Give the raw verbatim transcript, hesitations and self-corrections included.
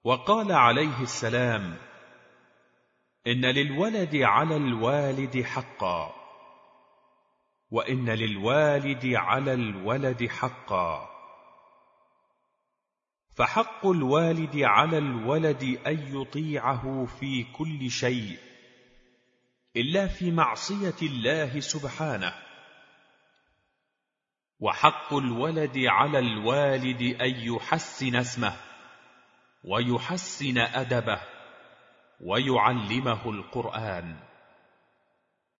وقال عليه السلام: إن للولد على الوالد حقا، وإن للوالد على الولد حقا. فحق الوالد على الولد أن يطيعه في كل شيء إلا في معصية الله سبحانه، وحق الولد على الوالد أن يحسن اسمه ويحسن أدبه ويعلمه القرآن.